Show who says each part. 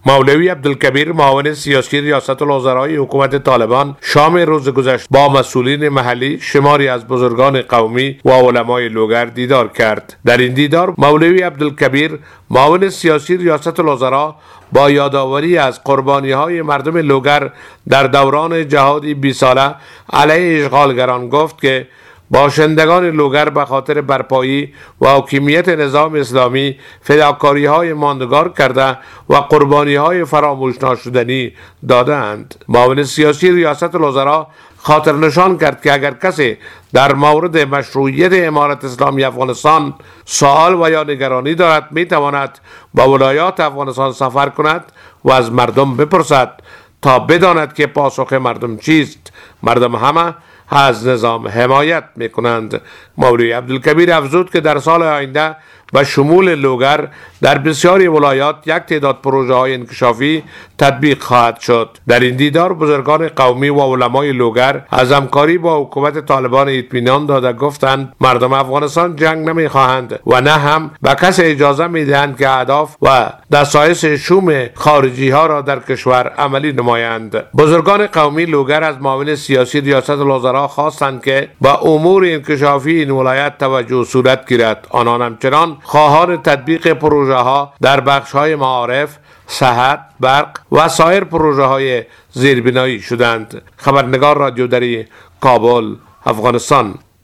Speaker 1: مولوی عبدالکبیر معاون سیاسی ریاست الوزرای حکومت طالبان شام روز گذشته با مسئولین محلی، شماری از بزرگان قومی و علمای لوگر دیدار کرد. در این دیدار مولوی عبدالکبیر معاون سیاسی ریاست الوزرا با یادآوری از قربانی‌های مردم لوگر در دوران جهاد 20 ساله علیه اشغالگران گفت که باشندگان لوگر به خاطر برپایی و حاکمیت نظام اسلامی فداکاری‌های ماندگار کرده و قربانی‌های فراموش ناشدنی دادند. معاون سیاسی ریاست الوزرا خاطر نشان کرد که اگر کسی در مورد مشروعیت امارت اسلامی افغانستان سوال و یا نگرانی دارد میتواند با ولایات افغانستان سفر کند و از مردم بپرسد تا بداند که پاسخ مردم چیست. مردم همه از نظام حمایت میکنند. مولوی عبدالکبیر افزود که در سال آینده و شمول لوگر در بسیاری ولایات یک تعداد پروژه های انکشافی تطبیق خواهد شد. در این دیدار بزرگان قومی و علمای لوگر از همکاری با حکومت طالبان اطمینان داده گفتند مردم افغانستان جنگ نمیخواهند و نه هم به کسی اجازه میدهند که اهداف و دسایس شوم خارجی ها را در کشور عملی نمایند. بزرگان قومی لوگر از معاون سیاسی ریاست الوزرا خواستند که به امور انکشافی این ولایت توجه صورت گیرد. آنان همچنان خواهان تطبیق پروژه ها در بخش های معارف، صحت، برق و سایر پروژه های زیربنایی شدند. خبرنگار رادیو دری، کابل، افغانستان.